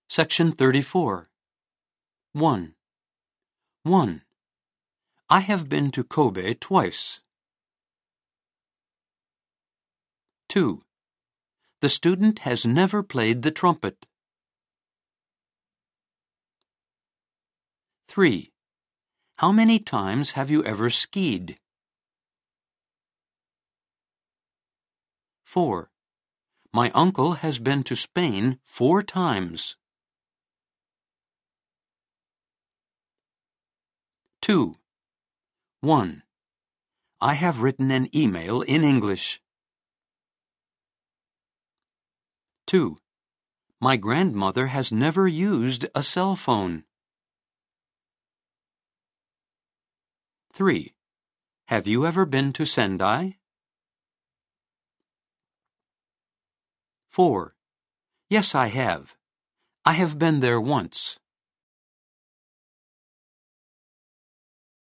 Section 34. 1. 1. I have been to Kobe twice. 2. The student has never played the trumpet. 3. How many times have you ever skied? 4. My uncle has been to Spain 4 times. 2. 1. I have written an email in English. 2. My grandmother has never used a cell phone. 3. Have you ever been to Sendai? 4. Yes, I have. I have been there once.